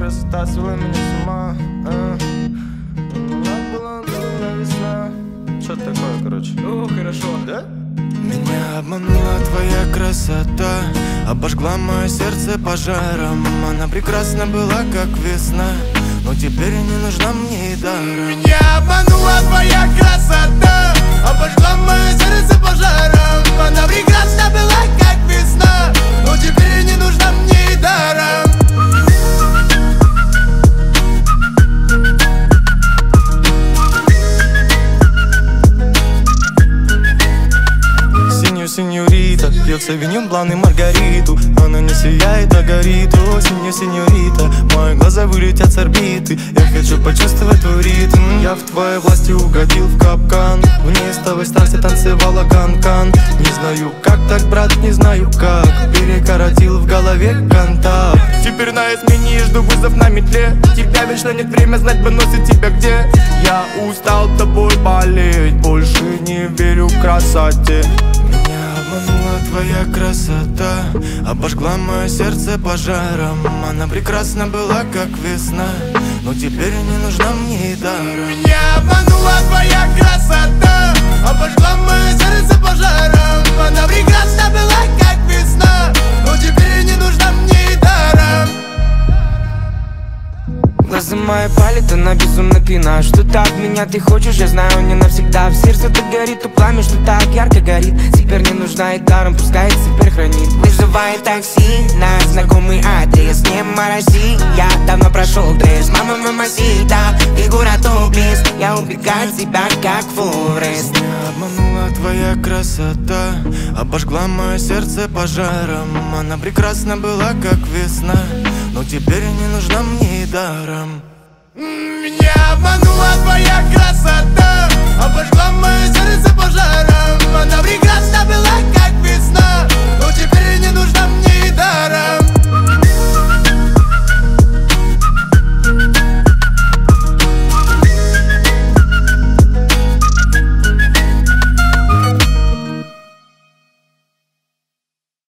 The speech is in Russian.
красота свела меня с ума. Была весна. Что такое, короче? О, хорошо. Да? Меня обманула твоя красота, обожгла мое сердце пожаром. Она прекрасна была, как весна, но теперь не нужна мне и даром. Меня обманула твоя красота, обожгла мое сердце пожаром. Она прекрасна была, как весна, но теперь не нужна мне и даром. Сеньорита, пьет савиньон блан и маргариту. Она не сияет, а горит. О, сеньорита, мои глаза вылетят с орбиты. Я хочу почувствовать твой ритм. Я в твоей власти угодил в капкан. В неистовой страсти танцевала кан-кан. Не знаю как так, брат, не знаю как. Перекоротил в голове контакт. Теперь на измене жду вызов на метле. Тебя вечно нет, время знать бы, носит тебя где. Я устал тобой болеть, больше не верю в красоте. Меня обманула твоя красота, обожгла мое сердце пожаром. Она прекрасна была, как весна, но теперь не нужна мне и даром. Меня обманула твоя красота, обожгла мое сердце пожаром. Она прекрасна была, как весна, но теперь не нужна мне и даром. Глаза мои палят, она безумно пьяна. Что так меня ты хочешь, я знаю, не навсегда. В сердце так горит то пламя, что так ярко горит. Теперь не нужна и даром, пускай теперь хранит. Вызывает такси на знакомый адрес. Не морози, я давно прошел дресс. Мама, мамасита, фигура топлес. Я убегаю от тебя, как Форест. Меня обманула твоя красота, обожгла мое сердце пожаром. Она прекрасна была, как весна, но теперь не нужна мне и даром. Меня обманула твоя красота.